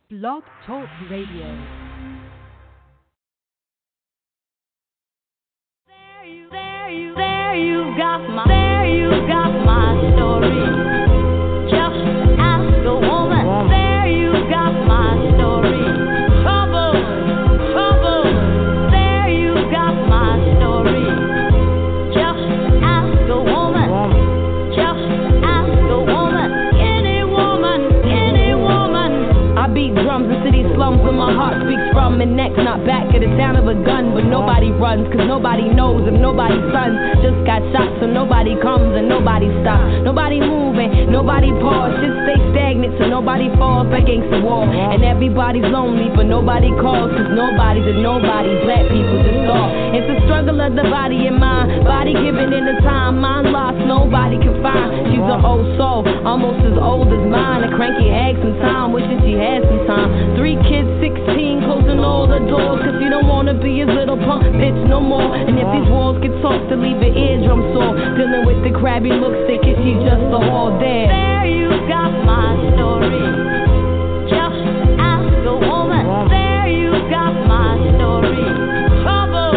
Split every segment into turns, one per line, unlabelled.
Blog Talk Radio. There you got my story. Just ask a woman. There you got my story. Trouble. There you got my story. Just ask a woman. Just ask a woman. Any woman. I beat drums in city slums where my heart speaks from, and next not back at the sound of a gun. But nobody runs, cause nobody knows if nobody's son just got shot. So nobody comes and nobody stops. Nobody moving, nobody pause. Just stay stagnant so nobody falls against the wall. And everybody's lonely but nobody calls, cause nobody's a nobody. Black people just all. It's a struggle of the body and mind. Body giving in the time, mind lost, nobody can find. She's an old soul, almost as old as mine. A cranky hag sometime, wishing she had some time. 3 kids, 16, closing all the doors, cause you don't wanna be his little punk bitch no more. And if these walls get soft to leave an eardrum sore, dealing with the crabby looks, they kiss you just a all there. There you got my story. Just ask a woman. There you got my story. Trouble.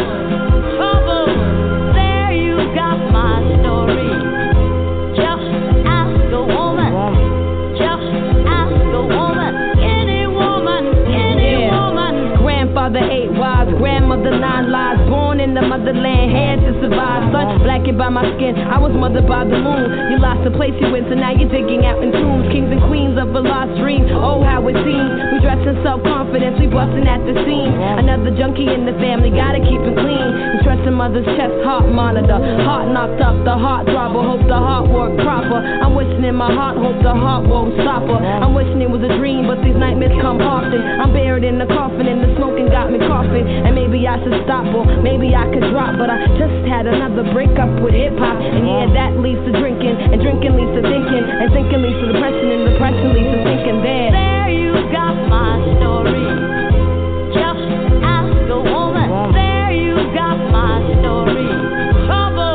There you got my story. Just ask a woman. Just ask a woman. Any woman. Grandfather 8 wives, grandmother 9 lives. Born in the motherland, had to survive. Sun blackened by my skin, I was mothered by the moon. You lost the place you went, so now you're digging out in tombs. Kings and queens of a lost dream, oh how it seems. We dress in self-confidence, we busting at the seams. Another junkie in the family, gotta keep it clean. And trust a mother's chest, heart monitor. Heart knocked up, the heart throbber. Hope the heart work proper. I'm wishing in my heart, hope the heart won't stop her. I'm wishing it was a dream, but these nightmares come often. I'm buried in the coffin and the smoking got me coughing. And maybe I should stop or maybe I could drop, but I just had another breakup with hip-hop. And yeah, that leads to drinking, and drinking leads to thinking, and thinking leads to depression, and depression leads to thinking. There you got my story. Just ask a woman. There you got my story. Trouble.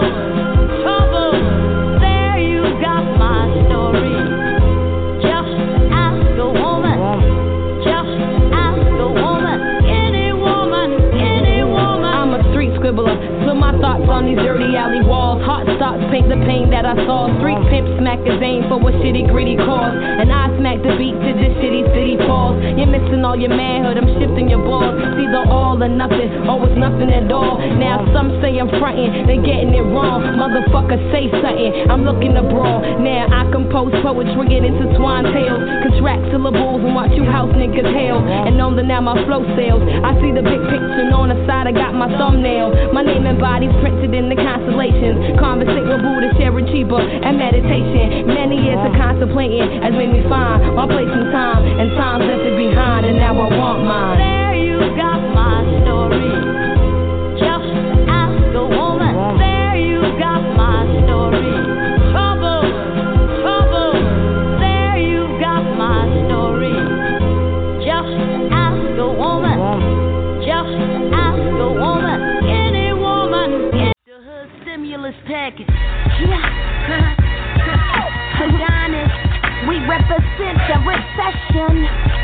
There you got my story. Just ask a woman. Just ask a woman. Any woman. I'm a street scribbler, put my thoughts on these dirty alley walls. Heart stops, paint the pain that I saw. Street pimp smack his aim for a shitty gritty cause, and I smack the beat to this shitty city falls. You're missing all your manhood, I'm shifting your balls. It's either all or nothing, or it's nothing at all. Now some say I'm frontin', they getting it wrong. Motherfucker say something, I'm looking to brawl. Now I compose poetry and intertwine tales, contract syllables and watch you house niggas hail. And know that now my flow sales. I see the big picture, and on the side I got my thumbnail. My name and body's printed in the constellations. Conversate with Buddha, sharing cheaper and meditation. Many years of contemplating has made me find my place in time, and time's left it behind, and now I want mine. There you got my story. Just ask a woman. There you got my story. Trouble. There you got my story. Just ask a woman. Just ask a woman. Any woman. The hood stimulus package. Yeah. Adonis, we represent the recession.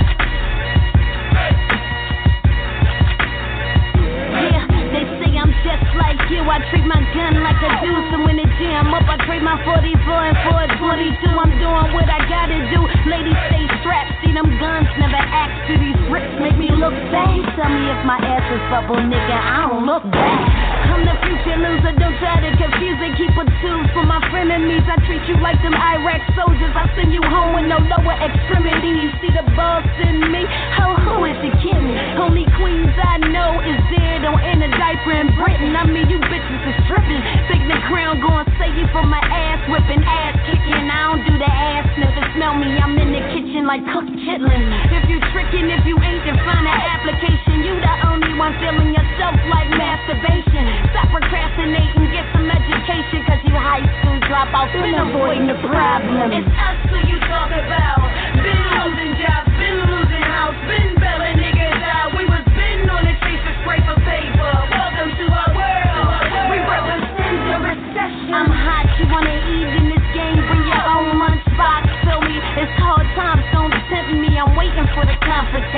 Yeah, they say I'm just like you. I treat my gun like a deuce, and when it jam up, I trade my 44 and for a 22. I'm doing what I gotta do. Ladies stay strapped, see them guns never act. Do these bricks make me look bad? Tell me if my ass is bubble, nigga, I don't look bad. I'm the future loser, don't try to confuse it. Keep a tools for my frenemies. I treat you like them Iraq soldiers. I send you home with no lower extremities. See the boss in me? Who is the kid? Only queens I know is there. Don't end a diaper in Britain. I mean, you bitches is stripping. Think the crown gon' save you from my ass whipping, ass kicking. I don't do the ass sniffing. Smell me, I'm in the kitchen like cooked chitlin'. If you tricking, if you ain't, then find an application. You the only one feeling yourself like masturbation. Stop procrastinating, get some education, cause you high school dropouts been avoiding the problem. It's us who you talk about. Been losing jobs, been losing house, been bailing niggas out. We was been on the chase for scrape of paper. Welcome to our world. We represent the recession. I'm hot, you wanna eat in this game, bring your own lunchbox. Feel me, it's hard times, don't tempt me. I'm waiting for the conference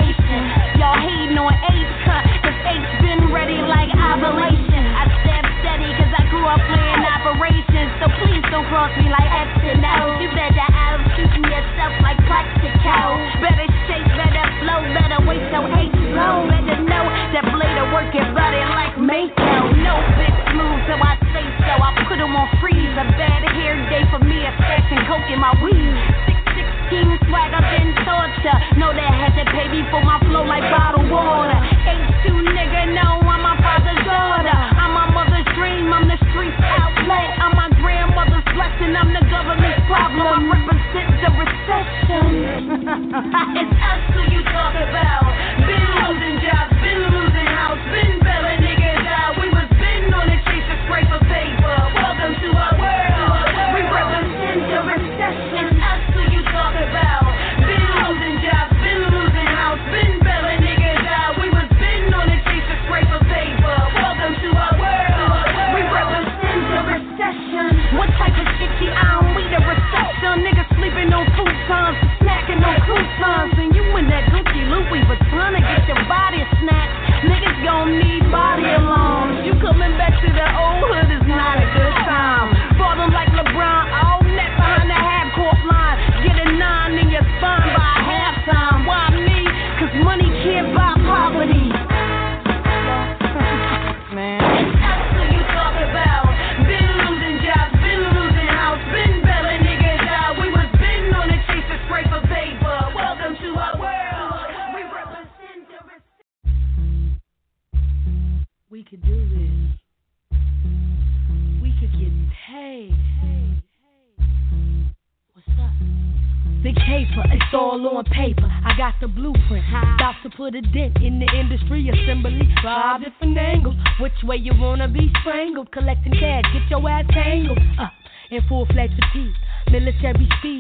It's us who you talk about. Been losing jobs, been losing house, been bailing niggas out. We was been on the chase to scrape for paper. Welcome to our world. We represent the recession. It's us who you talk about. Been losing jobs, been losing house, been bailing niggas out. We was been on the chase to scrape for paper. Welcome to our world. We represent the recession. What type of shit you on? We the recession. Niggas sleeping on futons, snacking on croutons, and you in that Gucci Louis Vuitton to get your body snatched. Niggas gon' need body alarms. You coming back to the old hood is not a good time. Bought them like LeBron, all net behind the half-court line. Get a 9 in your spine by halftime. Why me? Cause money can't buy poverty. Man. It's us who you talk about. Been losing jobs, been losing house, been bailing niggas out. We was been on the chase to scrape for paper. Welcome to our world. We represent the We could do this. We could get paid. What's up? Big paper, it's all on paper. I got the blueprint. About to put a dent in the industry assembly. 5 different angles. Which way you wanna be strangled? Collecting cash, get your ass tangled. Up in full-fledged fatigue, military speed.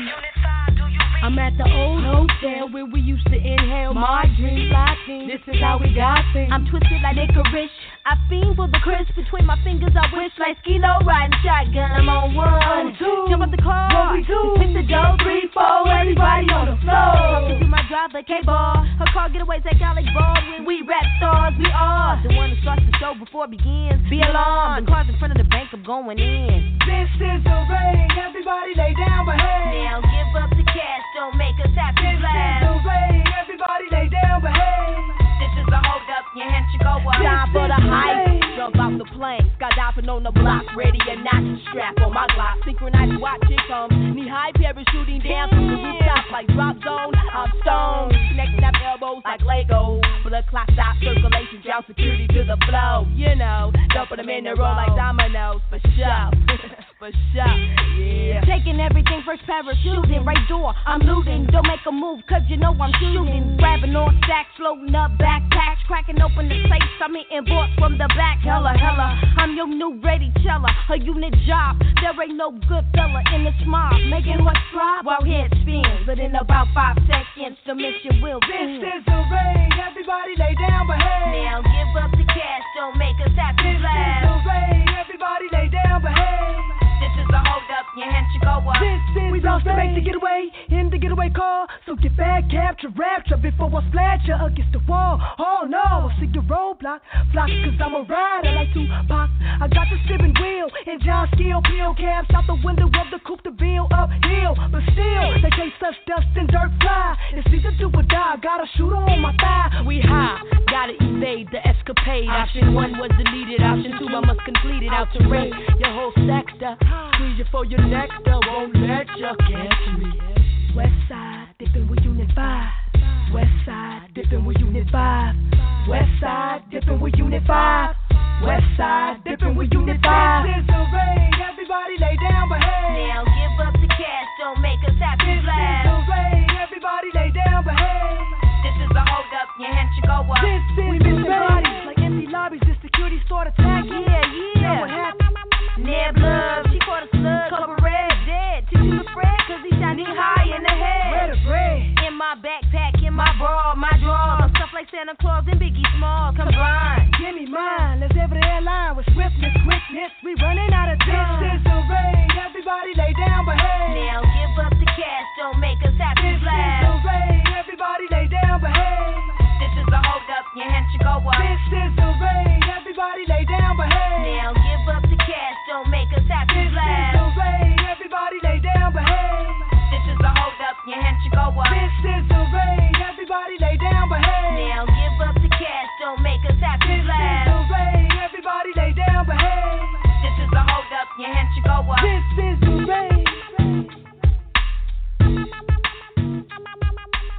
I'm at the old hotel where we used to inhale my dreams. This is how we got things. I'm twisted like licorice. I fiend for the crisp between my fingers. I wish like Skilo riding shotgun. I'm on 1, 2. Jump up the car. What we do? Hit the dough. 3, 4. Everybody on the floor. Talking to my driver, K-Ball. Her car getaways like Alec Baldwin. We rap stars. We are the one that starts the show before it begins. Be alarmed. The cars in front of the bank are going in. This is the ring. Everybody lay down, behave. Now give up the cash. Don't make us happy. This is the ring. Everybody lay down, behave. This is a hold up. Your hands should go up. Time for the hype. Jump out the plane. Skydiving on the block. Ready or not. Strap on my Glock. Synchronized watch it come. Knee high parachuting down from the rooftop like drop zone. I'm stoned. Connecting up elbows like Lego. Blood clot stop circulation. Drown security to the flow. You know. Dumping them in the row like dominoes. For sure. For sure. Yeah. Taking everything first parachuting. Right door. I'm looting. Don't make a move cause you know I'm shooting. Grabbing on stacks. Loading up backpacks. Cracking open the safe. I'm eating bought from the back. Hella. I'm your new ready teller. A unit job. There ain't no good fella in this mob. Making what's thrive while head spins. But in about 5 seconds the mission will end. This is the ring. Everybody lay down, behave. Now give up the cash. Don't make us happy. This is the ring. Everybody lay down, behave. This is a hold up. Your hands should go up. We lost to make the getaway in the getaway car. So get back, capture, rapture before I splash you against the wall. Oh no, I see your roadblock. Flock cause I'm a rider like Tupac. I got the steering wheel and John Skill. Peel cabs out the window of the coupe de ville uphill. But still, they chase us dust and dirt fly. It's either do or die. Got a shooter on my thigh. We high, gotta evade the escapade. Option 1 was deleted. Option 2 I must complete it. Out to raid your whole sector. Squeeze you for your next. Won't let you catch me. West side, dipping with Unit 5. West side, dipping with Unit 5. West side, dipping with Unit 5. West side, dipping with Unit 5. This is the ring. Everybody lay down, behave. Now give up the cash. Don't make us happy. This is the ring. Everybody lay down, behave. This is a hold up. Your hands should go up. We missing bodies like empty lobbies. The security start attack. Yeah. Know what happened? Neb Love, she caught a slug, cover red, dead. Teach you to spread, cause he shot knee high in the head. In my backpack, in my bra, my drawers. Stuff like Santa Claus and Biggie Smalls, combined. Give me mine, let's ever the airline with swiftness, quickness. We running out of time. This is the ring, everybody lay down, behave. Now give up the cash, don't make us happy. This is the ring, everybody lay down, behave. This is a hold up, your hands should go up. This is the ring, everybody lay down, behave. Now give up the cash, don't make us happy. This is the ring, everybody lay down, behave. This is a hold up, your hands should go up. This is the ring, everybody lay down, behave. Now give up the cash, don't make us happy. This is the ring, everybody lay down, behave. This is a hold up, your hands should go up. This is the ring.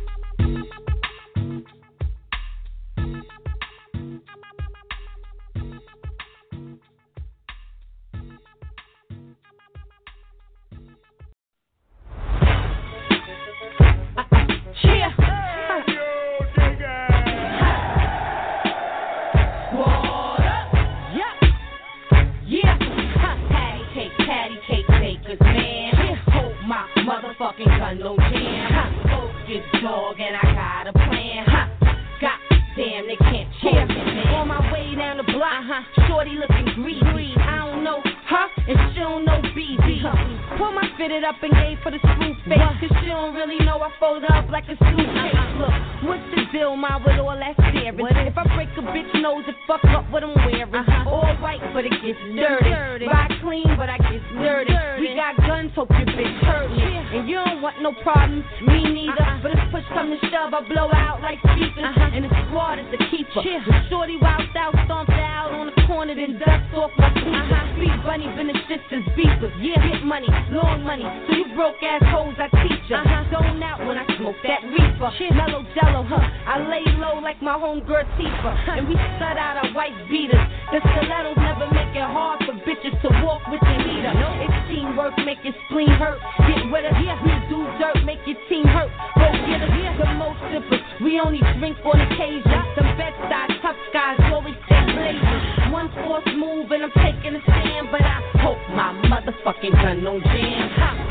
Yeah, on my way down the block, shorty looking greasy. I don't know her, and she don't know BB. Pull my fitted up and gave for the smooth face, cause she don't really know I fold up like a suitcase. Look, what's the deal, ma, with all that staring? If I break a bitch nose and fuck up what I'm wearing, all white, but it gets dirty. Ride clean, but I get dirty. We got guns, hope your bitch hurt me. And you don't want no problems, me neither. But if push come to shove, I blow out like speakers. And the squad is the keeper. The shorty wowed out, stomped out on the corner, then dust off my sneakers. Sweet bunny, been the sisters beepers. Yeah, get money, long money. So you broke ass hoes, I teach ya. Zone out when I smoke that reefer. Mellow jello, I lay low like my homegirl Tifa. And we stud out our white beaters. The stilettos never make it hard for bitches to walk with the heater. It's teamwork, make your spleen hurt. Get with us, we do dirt, make your team hurt. Go get us, the most sippers. We only drink on occasion. Some bed-side tough guys always stay blazing. One force move and I'm taking a stand, but I hope my motherfucking gun don't jam.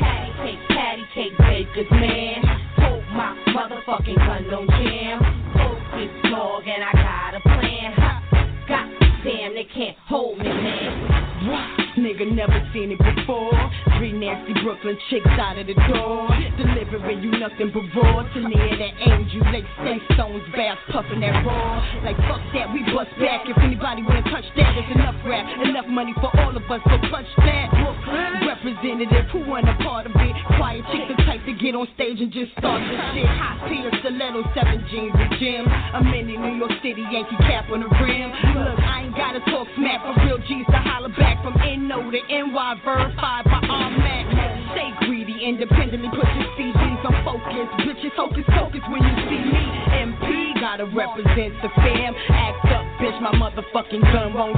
Patty cake, bakers, man. Hope my motherfucking gun don't jam. Focus, dog, and I got a plan. God damn, they can't hold me, man. Nigga never seen it before. 3 nasty Brooklyn chicks out of the door, delivering you nothing but raw. To near that angel, they stay stones, bass puffing that raw. Like fuck that, we bust back. If anybody wanna touch that, there's enough rap, enough money for all of us, so clutch that. Representative, who want a part of it? Quiet chick, the type to get on stage and just start this shit. Hot tears, stiletto, 7 jeans and gym. I'm in New York City, Yankee cap on the rim. Look, I ain't gotta talk smack for real G's to holler back. From NO to NY, verified by all Mac. Stay greedy, independently put your CDs on focus. Bitches hocus pocus when you see me. MP gotta represent the fam. Act up, bitch, my motherfucking gun won't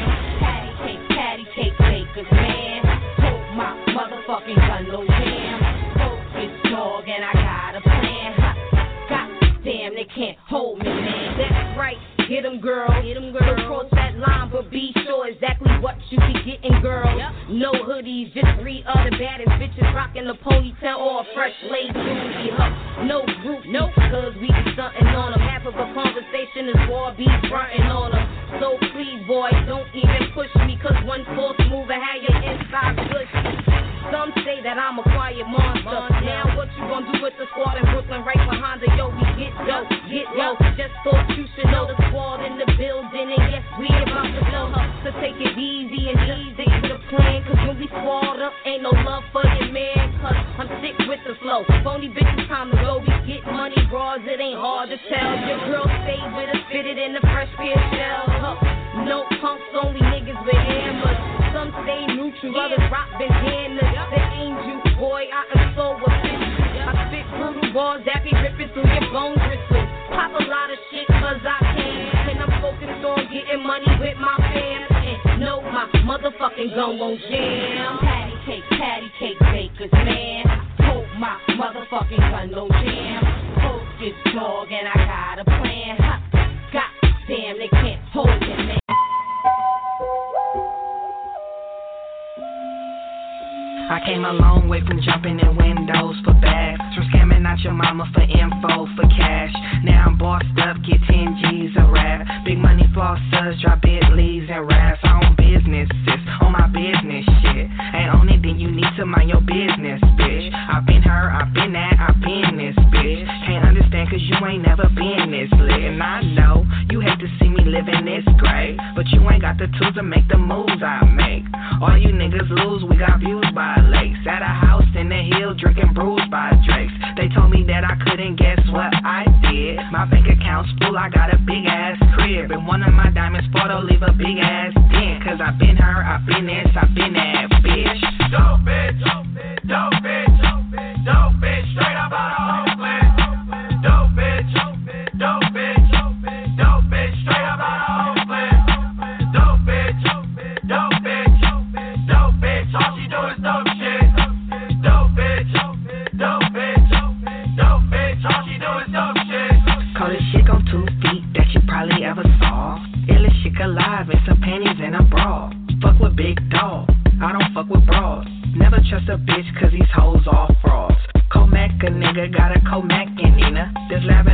jam. Patty cake, bakers, man. Hope my motherfucking gun don't jam. Focus, dog, and I got a plan. God damn, they can't hold me, man. That's right. Get 'em, girl. Don't cross that line, but be sure exactly what you be getting, girl. No hoodies, just 3 other baddest bitches rocking the ponytail or a fresh laid booty. No group, cause we be stunting on them. Half of a conversation is war, be fronting on them. So please, boy, don't even push me, cause one false move and have your inside pushy. Some say that I'm a quiet monster. Now what you gonna do with the squad in Brooklyn right behind the yo? We get low. Just thought you should know the squad in the building, and yes, we about to blow her. So take it easy and easy to the plan, cause when we squad up, ain't no love for your man, cause I'm sick with the flow. Phony bitches, time to go. We get money, bras, it ain't hard to tell. Your girl stay with us, fitted in the fresh pair of shells. No punks, only niggas with hammers. Some stay neutral, others rock bandanas. The angel, boy, I am so official. I spit brutal bars that be ripping through your bone bristles. Pop a lot of shit cause I can. And I'm focused on getting money with my fam. And no, my motherfucking gun won't jam. Patty cake, bakers, man. Hope my motherfucking gun don't jam. Focus, dog, and I got a plan. God damn, they can't hold it, man.
I came a long way from jumping in windows for bags, from scamming out your mama for info, for cash. Now I'm bossed up, get 10 G's a rap. Big money flossers, drop Bentleys and raps. I own businesses, on my business shit. Ain't on it, then you need to mind your business, bitch. I've been her, I've been that, I've been this, bitch. Can't understand cause you ain't never been this lit. And I know, you hate to see me living this great, but you ain't got the tools to make the moves I make. All you niggas lose, we got views by lakes. At a house in the hill, drinking brews by Drakes. They told me that I couldn't guess what I did. My bank account's full, I got a big ass crib. And one of my diamonds photo leave a big ass dent. Cause I've been her, I've been this, I've been that, bitch. Dope bitch, dope bitch, dope bitch, straight up out of Oakland. Dope bitch, dope bitch, dope bitch, straight up out of Oakland. Dope bitch, dope bitch, dope bitch, all she do is dope shit. Dope bitch, dope bitch, dope bitch, all she do is dope shit. Call this chick on 2 feet that you probably ever saw. Illest chick alive in some panties and a bra. Fuck with big dog. I don't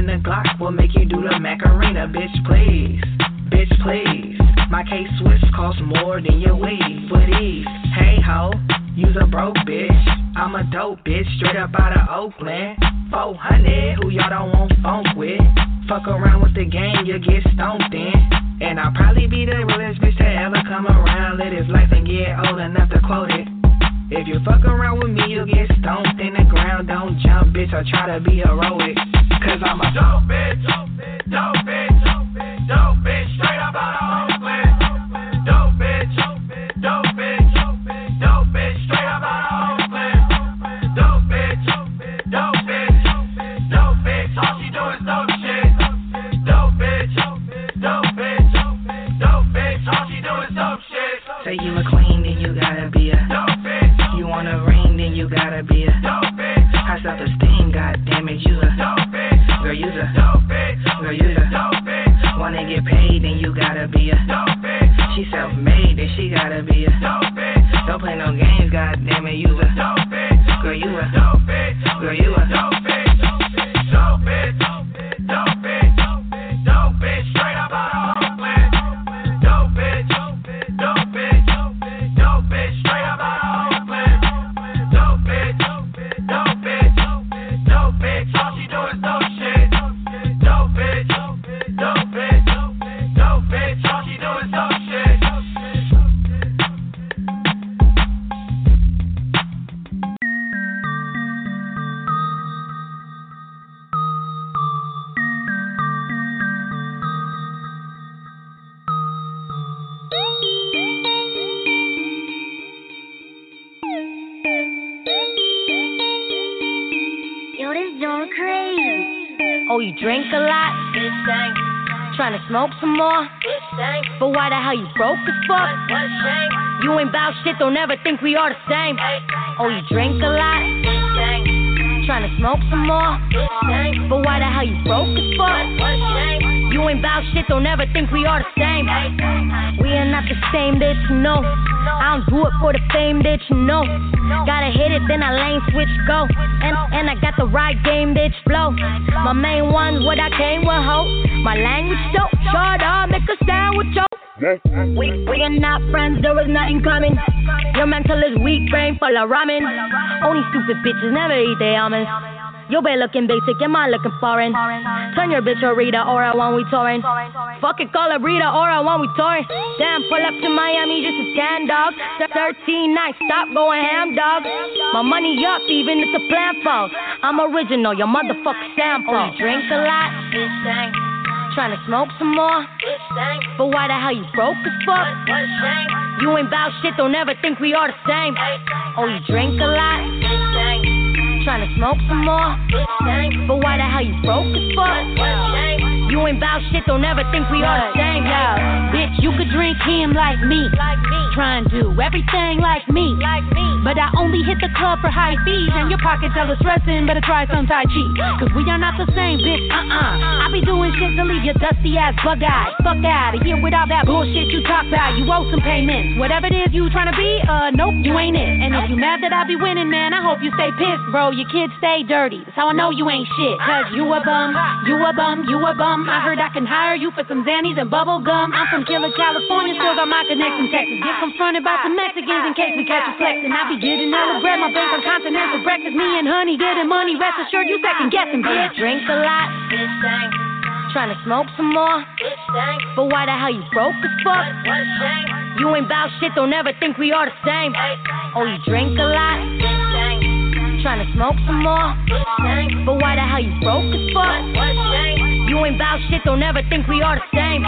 the Glock will make you do the Macarena. Bitch, please. Bitch, please. My K-Swiss costs more than your weed. With ease. Hey, ho. You's a broke bitch. I'm a dope bitch. Straight up out of Oakland. 400. Who y'all don't want funk with? Fuck around with the gang, you get stoned in. And I'll probably be the realest bitch to ever come around. Live his life and get old enough to quote it. If you fuck around with me, you'll get stoned in the ground. Don't jump, bitch, or try to be heroic. Cause I'm a dope bitch, dope bitch, dope bitch, straight up out of Oakland. Dope bitch, dope bitch, dope bitch, straight up out of Oakland. Dope bitch, dope bitch, dope bitch, all she do is dope shit. Dope bitch, dope bitch, dope bitch, all she do is dope shit. Say you a queen, then you gotta be a dope bitch. You want a ring, then you gotta be a dope bitch. High self-esteem, goddammit, you a dope bitch. Girl, you's a dope bitch. Girl, you's a dope bitch. Wanna get paid, then you gotta be a dope bitch. She self-made, then she gotta be a dope bitch. Don't play no games, goddammit, you a dope bitch. Girl, you a dope bitch. Girl, you a dope bitch. Dope bitch. Dope bitch. Dope bitch. Straight up out of Oakland. Dope bitch. Dope bitch. Dope bitch. Straight up out of Oakland. Dope bitch. Dope bitch. Dope bitch. All she do is dope shit. Dope bitch. Dope bitch. Dope bitch. All she do is dope shit.
Yo, this joint crazy.
Oh, you drink a lot? Trying to smoke some more? But why the hell you broke as fuck? You ain't bout shit, don't ever think we are the same. Oh, you drink a lot? Trying to smoke some more? But why the hell you broke as fuck? You ain't bout shit, don't ever think we are the same. We are not the same, bitch, no. I don't do it for the fame, bitch, no. Gotta hit it, then I lane switch, go. And I got the right game, bitch, flow. My main one's what I came with, ho. My language dope, short up, make a sound with yo. We are not friends, there is nothing coming. Your mental is weak, brain full of ramen. Only stupid bitches never eat their almonds. Your bae looking basic and mine looking foreign. Turn your bitch a Rita or a one we touring. Fuck it, call a Rita or a one we touring. Damn, pull up to Miami just to stand, dog. 13 nights, stop going ham, dog. My money up even if the plan falls. I'm original, your motherfucker sample. Oh, you drink a lot? Trying to smoke some more? But why the hell you broke as fuck? You ain't bout shit, don't ever think we are the same. Oh, you drink a lot? Trying to smoke some more? But why the hell you broke as fuck? You ain't bout shit, don't ever think we are the same. Yeah, bitch, you could drink him like me. Try and do everything like me. But I only hit the club for high fees. And your pockets are stressing, better try some Tai Chi. Cause we are not the same, bitch, I be doing shit to leave your dusty ass bug-eyed. Fuck out of here with all that bullshit you talk about. You owe some payments. Whatever it is you tryna be, nope, you ain't it. And if you mad that I be winning, man, I hope you stay pissed, bro. Your kids stay dirty. That's how I know you ain't shit. Cause you a bum, you a bum, you a bum. I heard I can hire you for some Xannies and bubble gum. I'm from Killer, California, still got my connection, Texas. Get confronted by some Mexicans in case we catch you flexing. I be getting hella bread, my bank on continental breakfast. Me and honey getting money, rest assured you second guessing, bitch. Drink a lot, trying to smoke some more? But why the hell you broke as fuck? You ain't bout shit, don't ever think we are the same. Oh, you drink a lot? Trying to smoke some more? But why the hell you broke as fuck? You ain't bout shit, don't ever think we are the same.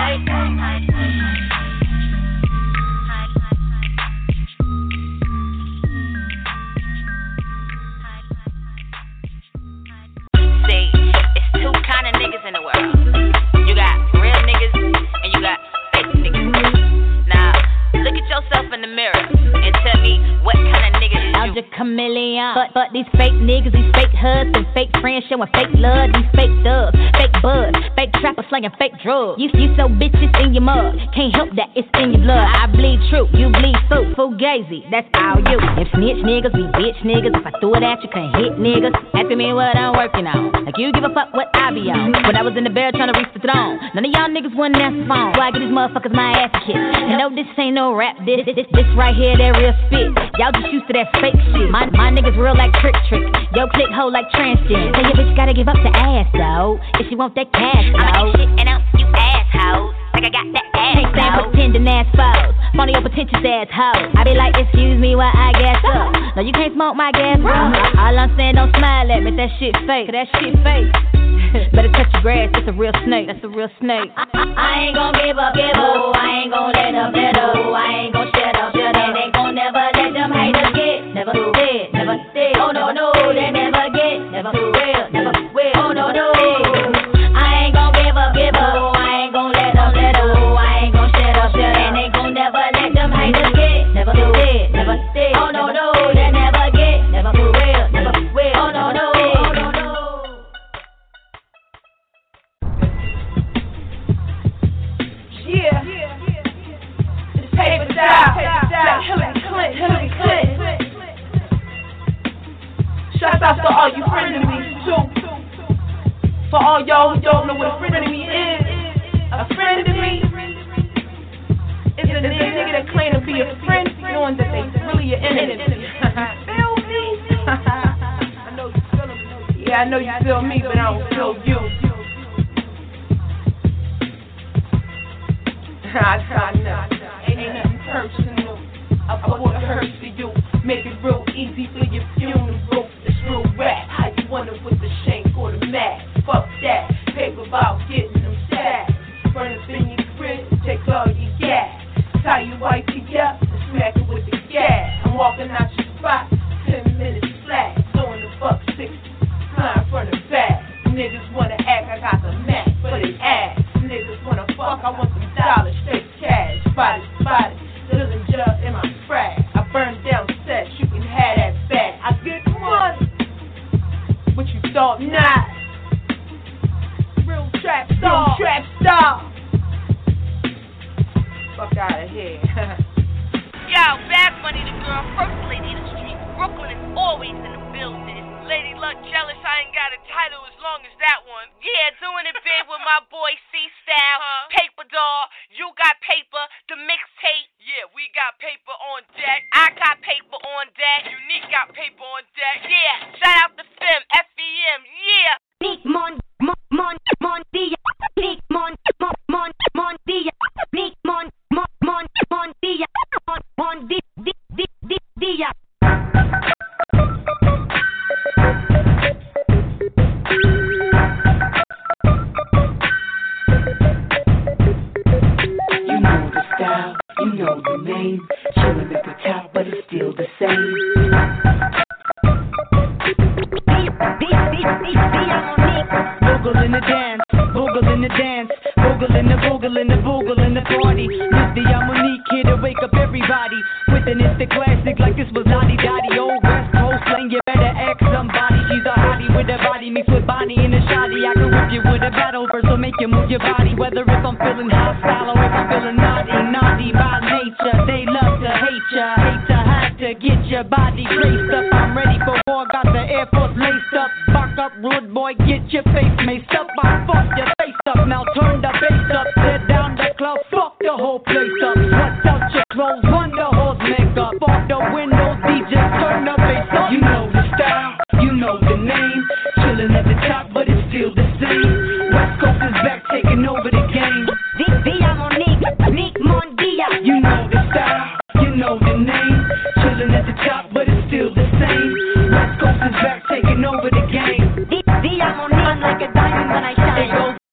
See, it's two kind of niggas in the world. You got real niggas and you got fake niggas. Now, look at yourself in the mirror and tell me what kind of niggas is you.
Alja Chameleon. But these fake niggas, these fake husbands, fake friends showing fake love. These fake thugs, fake buzz, fake trapper slinging fake drugs. You so bitches in your mug, can't help that it's in your blood. I bleed true, you bleed fugazi, that's all you. If snitch niggas be bitch niggas, if I threw it at you, can't hit niggas. Asking me what I'm working on, like you give a fuck what I be on. When I was in the bed trying to reach the throne, none of y'all niggas wouldn't answer phone. So I get these motherfuckers my ass kicked. And no, this ain't no rap, this right here, that real spit. Y'all just used to that fake shit. My niggas real like trick. Yo click hoe like transgen. Tell your bitch gotta give up the ass though, if she want that cash though.
I'ma eat shit and I'm you assholes, like I got that ass.
Can't stand pretending ass foes, phony or pretentious ass hoes. I be like, excuse me while I gas up. No, you can't smoke my gas, bro. All I'm saying, don't smile at me, that shit fake. That shit fake. Better touch your grass, that's a real snake. That's a real snake. I ain't gon' give up, I ain't gon' let them settle. I ain't gon' shut up, and ain't gon' never let them haters get. Never did, never did. Oh no, they never get. Never will, never will. Oh no. I ain't gon' give up, I ain't gon' let them settle. I ain't gon' shut up, and ain't gon' never let them haters get. Never did, never did. Oh no, they never get. Never will, never will. Oh no.
Yeah. It's paper style. Hillary Clinton. Shout out to all you frenemies too. For all y'all who don't know what a frenemy is, a frenemy is a nigga that claim to be a friend, knowing that they really your enemy. Feel me? I know you feel me. Yeah, I know you feel me, but I don't feel you. I know. Ain't nothing personal. I brought the hurts to you. Make it real easy for your funeral. It's real rap. How you wonder with the shank or the mat? Fuck that. Paper about getting them sacks. Burn up in your crib. Take all your gas. Tie your wifey up and smack it with the gas. I'm walking out your spot. 10 minutes flat. Throwing the buck 60. Flying from the back. Niggas wanna act. I got the Mac for they ass. Niggas wanna fuck. I want some dollars. Straight cash. Spotted. Doesn't jump in my frack. I burn down sets. You can have that back. I get money. But you thought not. Real trap star. Fuck out of here.
Yo, Bad Bunny, the girl, first lady of the street. Brooklyn is always in the building. Lady Luck jealous I ain't got a title as long as that one. Yeah, doing it big with my boy C-Style, Paper Doll. You got paper, the mixtape. Yeah, we got paper on deck. I got paper on deck. Unique got paper on deck. Yeah, shout out to FEM, F-E-M, yeah.
Nick Mondia. Nick Mondia. Nick Mondia.
You know the style, you know the name. Chillin' at the top, but it's still the same. Boogle in the dance, boogle in the dance, boogle in the boogle in the boogle in the party. This the Monique here to wake up everybody with an instant classic like this was Lottie Dottie. Old West Coast slang, you better ask somebody. She's a hottie with a body mixed with Bonnie and a shotty. I can whip you with a battle verse, so make you move your body. Whether if I'm feeling hostile or if I'm feeling naughty by nature. They love to hate ya, hate to have to get your body graced up. I'm ready for war, got the Air Force laced up. Back up, rude boy, get your face maced up. I fuck your face up, now turn the bass up. Tear down the club, fuck the whole place up. What's out your clothes, run the whole makeup. Off the windows, DJ, turn the bass up. You know the style, you know the name. Chillin' at the top, but it's still the same. West Coast is back, taking over the game. Nick Mondia. You know the style, you know the name. Chillin' at the top, but it's still the same. West Coast is back, taking over the game.
I'm like a diamond when I shine.
It goes.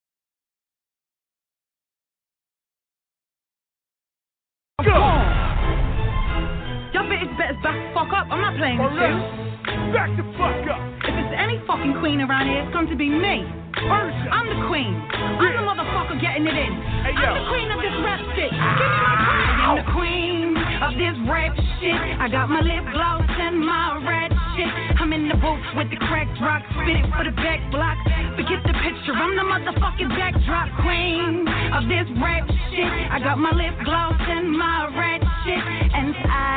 Y'all bitches better back the fuck up. I'm not playing with you.
Back the fuck up.
If it's any fucking queen around here, it's going to be me. I'm the queen. I'm the motherfucker getting it in.
Hey,
I'm the queen of this rap shit. Give me my crown. I'm the queen of this rap shit. I got my lip gloss and my red shit. shit. I'm in the booth with the crack rock, spit it for the back block. Forget the picture, I'm the motherfucking backdrop queen of this rap shit. I got my lip gloss and my rat shit. And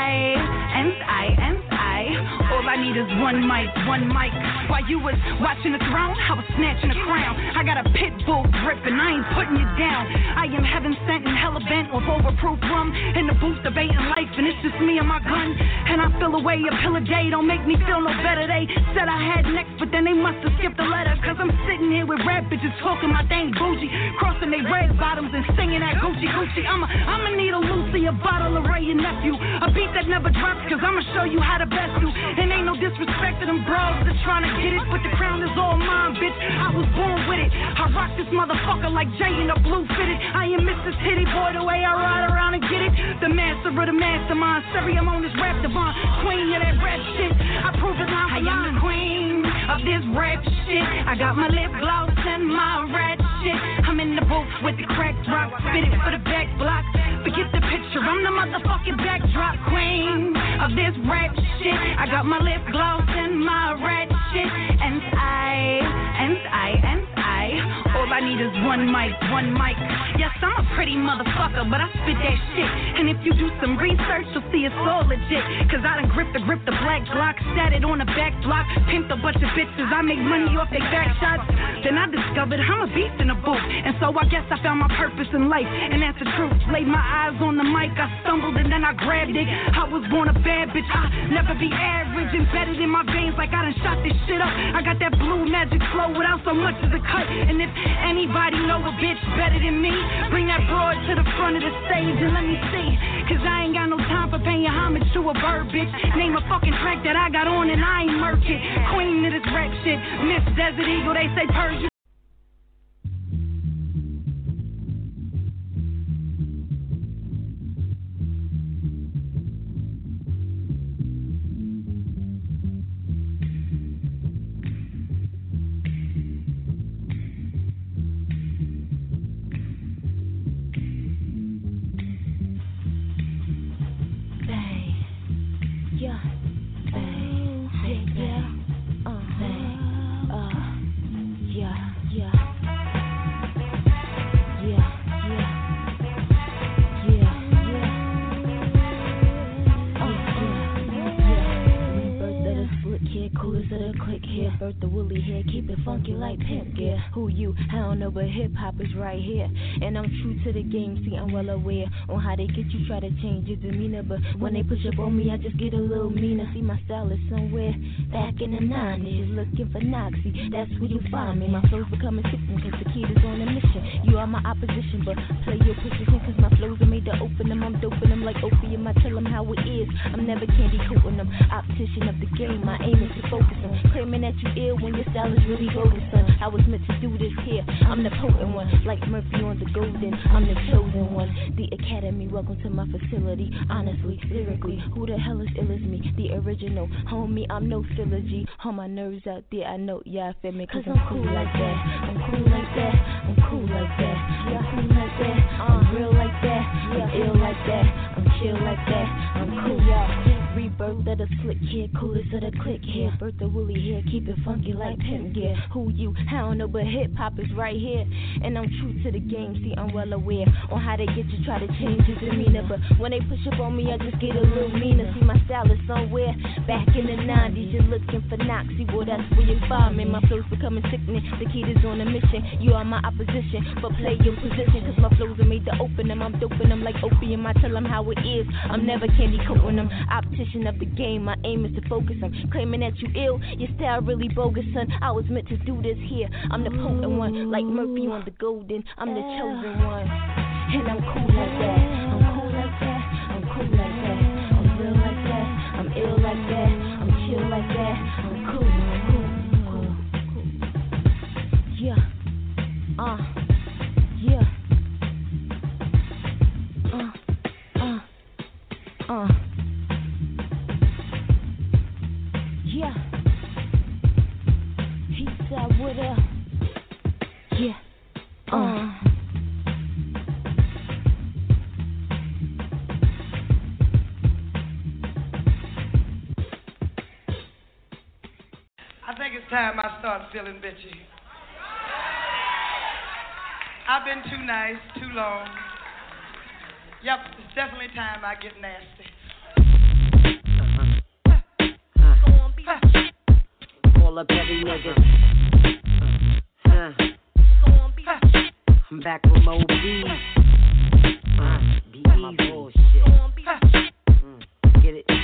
all I need is one mic. While you was watching the throne, I was snatching the crown. I got a pit bull grip and I ain't putting you down. I am heaven sent and hella bent with overproof rum. In the booth debating life and it's just me and my gun. And I feel away a pill a day, don't make me feel no better. They said I had next, but then they must have skipped a letter. Cause I'm sitting here with rap bitches talking my dang bougie, crossing they red bottoms and singing that Gucci. I'ma need a Lucy, a bottle of Ray and nephew, a beat that never drops, cause I'ma show you how to best do. And ain't no disrespect to them bros that's trying to get it, but the crown is all mine, bitch. I was born with it. I rock this motherfucker like Jay in a blue fitted. I am Mr. Titty Boy, the way I ride around and get it. The master of the mastermind, stereo on this rap divine, queen of that rap shit. I prove it now. I am the queen of this rap shit. I got my lip gloss and my rat shit. I'm in the booth with the crack rock, spit it for the back block. Forget the picture, I'm the motherfucking backdrop queen of this rap shit. I got my lip gloss and my rat shit. And all I need is one mic. Yes, I'm a pretty motherfucker, but I spit that shit. And if you do some research, you'll see it's all legit. Cause I done grip the black Glock, sat it on the back block, pimped a bunch of bitches, I make money off they back shots. Then I discovered I'm a beast in the booth, and so I guess I found my purpose in life, and that's the truth. Laid my eyes on the mic, I stumbled and then I grabbed it. I was born a bad bitch, I never be average. Embedded in my veins like I done shot this shit up. I got that blue magic flow without so much as a cut. And if anybody know a bitch better than me, bring that broad to the front of the stage and let me see. Cause I ain't got no time for paying homage to a bird, bitch. Name a fucking track that I got on and I ain't murk it. Queen of this rap shit, Miss Desert Eagle, they say Persia.
Hip-hop is right here, and I'm true to the game. See, I'm well aware on how they get you, try to change your demeanor, but when they push up on me, I just get a little meaner. See, my style is somewhere back in the 90s, looking for Noxie, that's where you find me. My flow's becoming sickening, cause the kid is on a mission. You are my opposition, but play your position, cause my flows are made to open them. I'm doping them like opium, I tell them how it is. I'm never candy coating them, optician of the game. My aim is to focus them, claiming that you ill when your style is really bogus, son. I was meant to do this here, I'm the potent one, like Murphy on the Golden, I'm the chosen one. The Academy, welcome to my facility. Honestly, lyrically, who the hell is ill as me? The original, homie, I'm no filler G. All my nerves out there, I know, yeah, I feel me, cause I'm cool like that. I'm cool like that, I'm cool like that. I'm cool like that, I'm real like that. I'm ill like that, I'm chill like that. I'm cool, y'all. Rebirth of the slick kid, coolest of the click here. Birth of Willie here, keep it funky like Pimp Gear. Who you? I don't know, but hip hop is right here. And I'm true to the game, see, I'm well aware on how they get you, try to change your demeanor. But when they push up on me, I just get a little meaner. See, my style is somewhere back in the 90s. You're looking for Noxie, boy, that's where you find me. My flow's becoming sickening, the kid is on a mission. You are my opposition, but play your position, cause my flows are made to open them. I'm doping them like opium, I tell them how it is. I'm never candy coating them, optician of the game. My aim is to focus them, claiming that you ill, your style really bogus, son. I was meant to do this here, I'm the potent one, like Murphy on the Golden, I'm the chosen one. And I'm cool like that, I'm cool like that, I'm cool like that, I'm real like that, I'm ill like that, I'm chill like that, I'm cool, cool, cool, cool. Yeah, yeah. Yeah. He said, what up? Yeah.
time I start feeling bitchy. I've been too nice, too long. Yep, it's definitely time I get nasty.
Call up every nigga. I'm back with Mo B. Be my bullshit. Get it?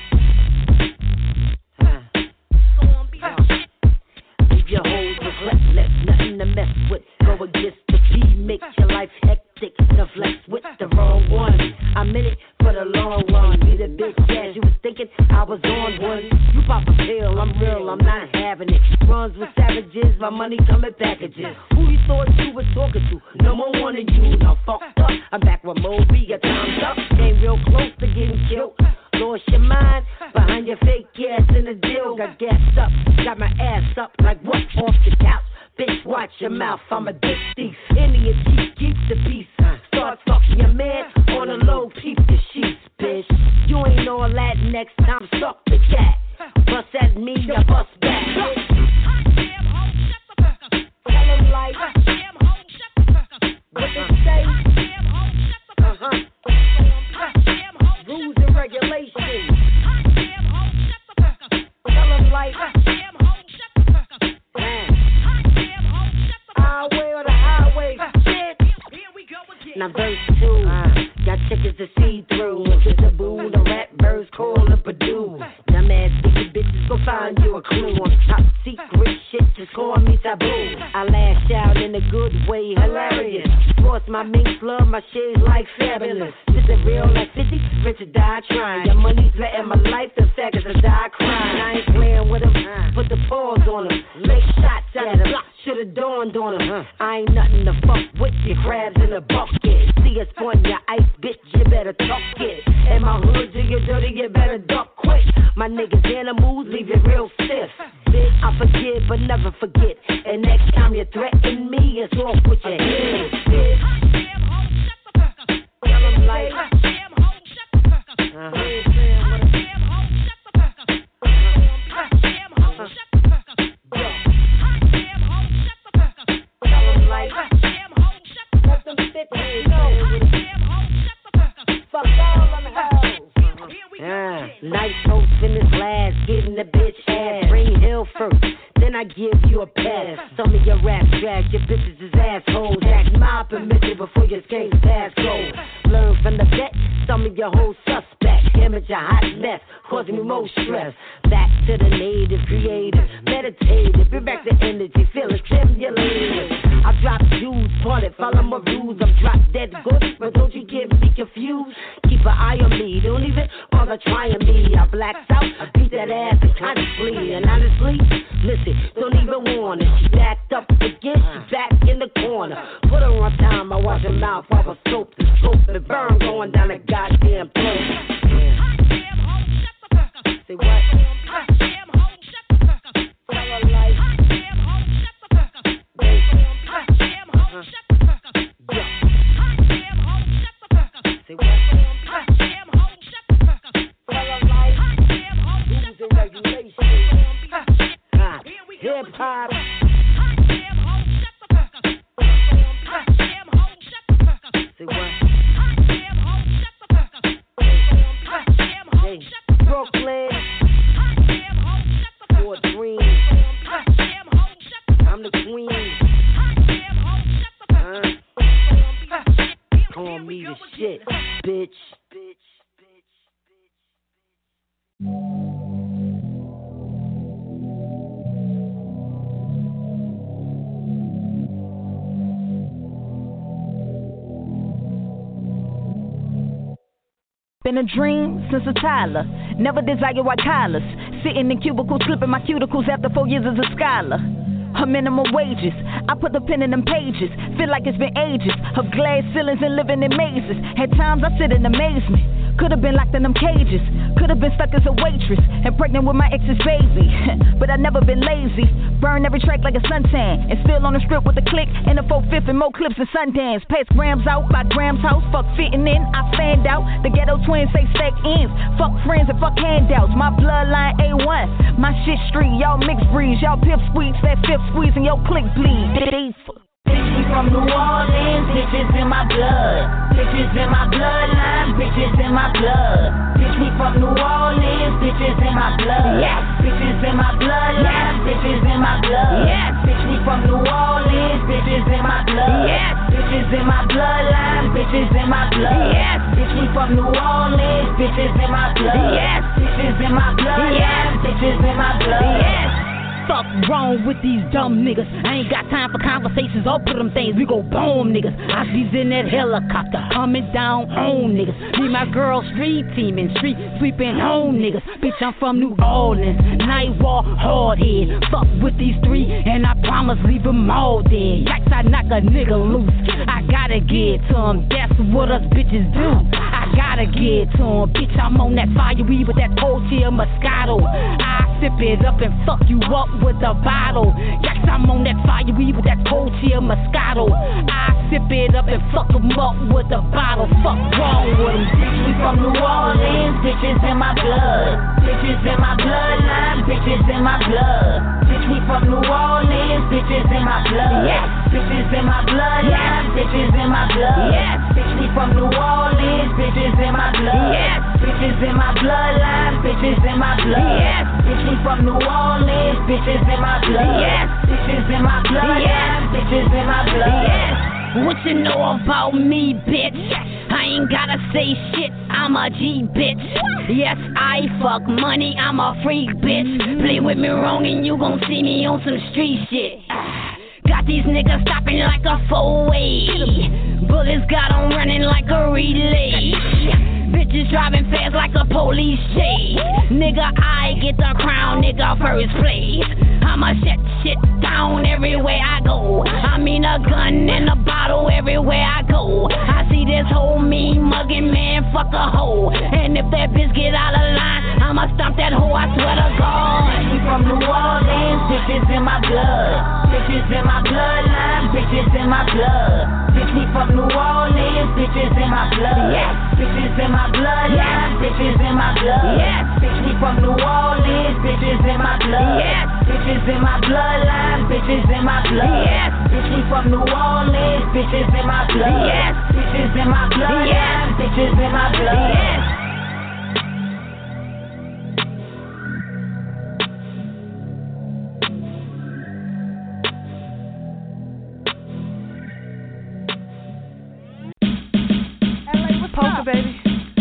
Leave your hoes with left nothing to mess with. Go against the beat, make your life hectic. The flex with the wrong one. I'm in it for the long run. Be the big cash, you was thinking I was on one. You pop a pill, I'm real, I'm not having it. Runs with savages, my money come in packages. Who you thought you was talking to? No more one of you, now fucked up. I'm back with Moby, your time's up. Came real close to getting killed. Lost your mind behind your fake ass in the deal. Got gassed up, got my ass up like what off the couch. Bitch, watch your mouth, I'm a dick thief. Any of you keep the peace. Start fucking your man on the low, keep the sheets, bitch. You ain't all that, next time suck the cat. Bust at me, I bust back. Tell them like what they say. Rules and regulations. Tell them like highway or the highway. Shit. Now verse 2, got chickens to see through. Get the boo, the rat birds call up a dude. Dumbass bitches gon' find you a clue. On top secret shit, just call me taboo. I lash out in a good way, hilarious. Sports my minks love my shades like fabulous. This is real like 50, rich or die trying. Your money's letting my life, the seconds I die crying. I ain't playing with them, put the paws on them. Late shots at them, should've dawned on them. I ain't nothing to fuck with, your crabs in a bucket. See us on your ice, bitch, you better talk it. In my hood, you dirty, you better duck quick. My niggas animals, leave it real stiff. Bitch, I forgive but never forget. And next time you threaten me, it's off with your head, bitch. Tell them like let them sit there, fuck all them hoes. Nice host in this last, getting the bitch ass. Bring Hill first, then I give you a pass. Some of your rap tracks, your bitches is assholes. Ask my permission before your skates pass go. Learn from the vet, some of your whole suspects. Image a hot mess, causing me more stress. Back to the native, creative, meditative. Bring back the energy, feel it stimulated. I drop Jews, parted, follow my rules. I'm drop dead good, but don't you get me confused. Keep an eye on me, don't even bother trying me. I blacks out, I beat that ass and kind of bleed. And honestly, listen, don't even warn her. She backed up again, she back in the corner. Put her on time, I wash her mouth while I soap the scope and burn going down the goddamn throat. Say what? Tell her like say what? Tell her like rules and regulations. Hip hop. Say what? Hey, Brooklyn. For a dream. I'm the queen. Call me the shit, bitch.
Been a dream since a toddler. Never desire white collars. Sitting in cubicles, slipping my cuticles after 4 years as a scholar. Her minimum wages, I put the pen in them pages. Feel like it's been ages of glass ceilings and living in mazes. At times I sit in amazement. Could've been locked in them cages. Could've been stuck as a waitress and pregnant with my ex's baby. But I never been lazy. Burn every track like a suntan. And still on the strip with a click and a 4/5 and more clips than Sundance. Pass grams out by Graham's house. Fuck fitting in, I stand out. The ghetto twins say stack ends. Fuck friends and fuck handouts. My bloodline A1. My shit street. Y'all mixed breeds. Y'all pip squeeze. That fifth squeeze and your click bleed.
Bitches from New Orleans, bitches in my blood. Bitches in my bloodline, bitches in my blood. Bitch, we from New Orleans, bitches in my blood. Yes. Bitches in my bloodline, yes. Bitches in my blood. Yes. Bitch, we from New Orleans, bitches in my blood. Yes. Bitches in my bloodline, bitches in my blood. Yes. Bitch, we from New Orleans, bitches in my blood. Yes. Bitches in my bloodline, yes. Bitches in my blood. Yes.
Fuck wrong with these dumb niggas. I ain't got time for conversations. All put them things, we go boom niggas. I be in that helicopter, humming down on niggas. Me, my girl, street teaming, street sweeping home niggas. Bitch, I'm from New Orleans, night walk, hard head. Fuck with these three, and I promise leave them all dead. Yikes, I knock a nigga loose. I gotta get to him, that's what us bitches do. I gotta get to him, bitch, I'm on that fire weed with that cold chill Moscato. I sip it up and fuck you up with a bottle. Yes, I'm on that fire weed with that cold chill Moscato. I sip it up and fuck them up with a bottle. Fuck wrong with them.
Bitch, we from New Orleans, bitches in my blood. Bitches in my bloodline, bitches in my blood. Bitch, we from New Orleans, bitches in my blood. Yes. Bitches in my bloodline, yes. Bitches in my blood. Yes. Bitch, we from New Orleans, bitches in my blood. Yes. Bitches in my bloodline, bitches in my blood. Yes. Bitch, we from New Orleans, bitches in my blood. Yes. Bitches in my blood. Yes. Bitches in my blood. Yes.
What you know about me, bitch? I ain't gotta say shit, I'm a G, bitch. Yes, I fuck money, I'm a freak, bitch. Play with me wrong and you gon' see me on some street shit. Got these niggas stopping like a 4-way. Bullets got 'em running like a relay. Bitches driving fast like a police chase. Nigga, I get the crown, nigga, first place. I'ma shut shit down everywhere I go. I mean a gun and a bottle everywhere I go. I see this whole mean mugging man, fuck a hoe. And if that bitch get out of line, I'ma stomp that hoe, I swear to God.
We from New Orleans, bitches in my blood. Bitches in my bloodline, bitches in my blood. Bitch, we from New Orleans, bitches in my blood. Yes. Bitches in my bloodline, yes. Bitches in my blood. Yes. Bitch, we from New Orleans, bitches in my blood. Yes. Bitches in my bloodline, bitches in my blood. Yes. Bitch, we from New Orleans, bitches in my blood. Yes. Bitches in my bloodline, yes. Bitches in my blood. Yes.
Poker, baby.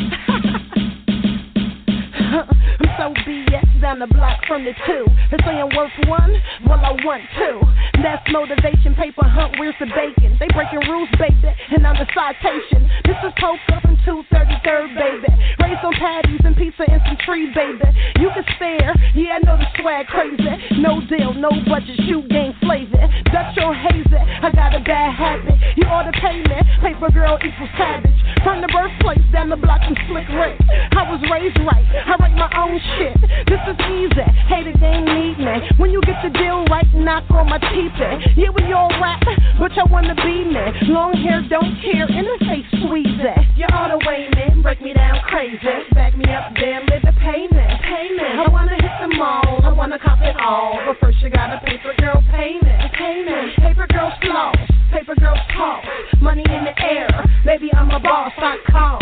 I'm so BS down the block from the 2. They say I'm worth 1, well I want 2. That's motivation, paper hunt, where's the bacon? They breaking rules, baby, and I'm the citation. This is poker from 233rd, baby. Raised on patties and pizza and some tree, baby. You can stare, yeah I know the swag crazy. No deal, no budget, shoe game flavor. Dutch or hazy, I got a bad habit. You ought to pay me, paper girl equals savage. From the birthplace down the block from Slick Rick. I was raised right, I write my own shit. This is easy, hate it, they ain't need me. When you get your deal right, knock on my teeth. Yeah, we all rap, but y'all wanna be me. Long hair, don't care, in the face, squeeze it. You ought to weigh me, break me down crazy. Back me up, damn, let the payment. I wanna hit them all, I wanna cop it all. But first you gotta paper girl payment. Paper girls floss, paper girls talk. Money in the air, baby I'm a boss, I call.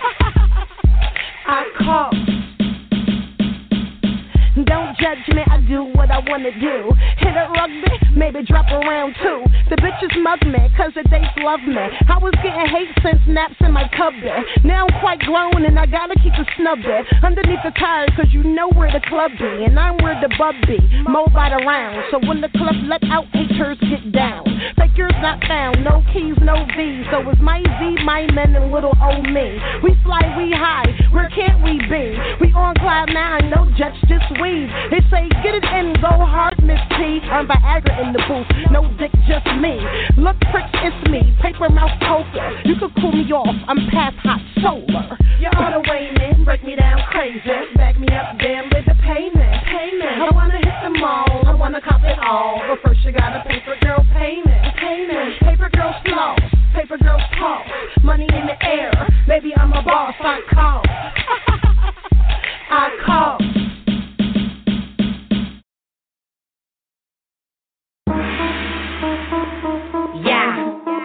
I call. Don't judge me, I do what I wanna do. Hit it rugby, maybe drop around too. The bitches mug me, cause the dates love me. I was getting hate since naps in my cubby. Now I'm quite grown and I gotta keep it snubby. Underneath the tires, cause you know where the club be. And I'm where the bub be, mobile around. So when the club let out, haters get down. Figures not found, no keys, no V's. So it's my Z, my men, and little old me. We fly, we high, where can't we be? We on cloud 9, no judge, just weed. They say get it in, go hard, Miss T. I'm Viagra in the booth. No dick, just me. Look, pricks, it's me. Paper mouth poker. You could cool me off. I'm past hot solar. You oughta weigh me, break me down crazy. Back me up, damn, with the payment. I wanna hit the mall. I wanna cop it all. But first you gotta paper girl payment. Paper girl slow. Paper girl talk. Money in the air. Baby, I'm a boss. I call. I call.
Yeah.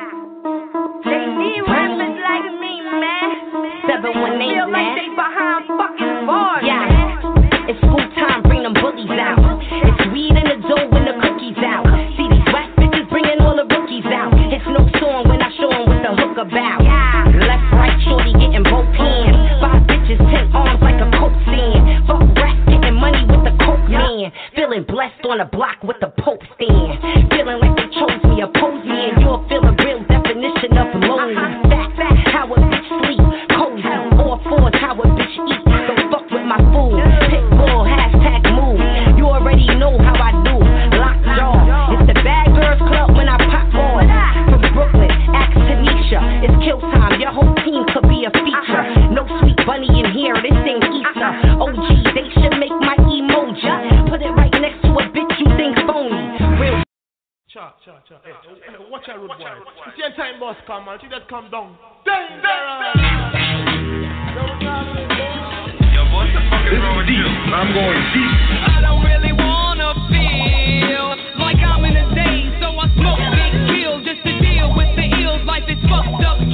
JD rappers like me, man. 718, feel like they behind fucking bars. Yeah. It's school time, bring them bullies out. It's weed in the dough when the cookies out. See these whack bitches bringing all the rookies out. It's no song when I show them what the hook about. Left, right, shorty getting both hands. 5 bitches, 10 arms like a coke stand. Fuck rap, getting money with the coke man. Feeling blessed on the block with the Pope stand. Feeling like they chose me, oppose me, and you'll feel the real definition of lonely. Fat, how a bitch sleep, cozy. All fours, how a bitch eat. Don't fuck with my food. Pitbull, hashtag move. You already know how I do. Lockjaw. It's the bad girls club when I pop on. From Brooklyn, ask Tanisha. It's kill time. Your whole team could be a feature. No sweet bunny in here. This ain't Easter. OG, they should make my emoji. Put it right next to a bitch you think phony. Real.
Cha. Hey, watch out, rude boy. The same time boss come, man. She just come down. Dangerous.
Yo, what's the fucking wrong with you? I'm going deep. I don't really wanna feel like I'm in a daze, so I smoke big pills just to deal with the ills. Life is fucked up.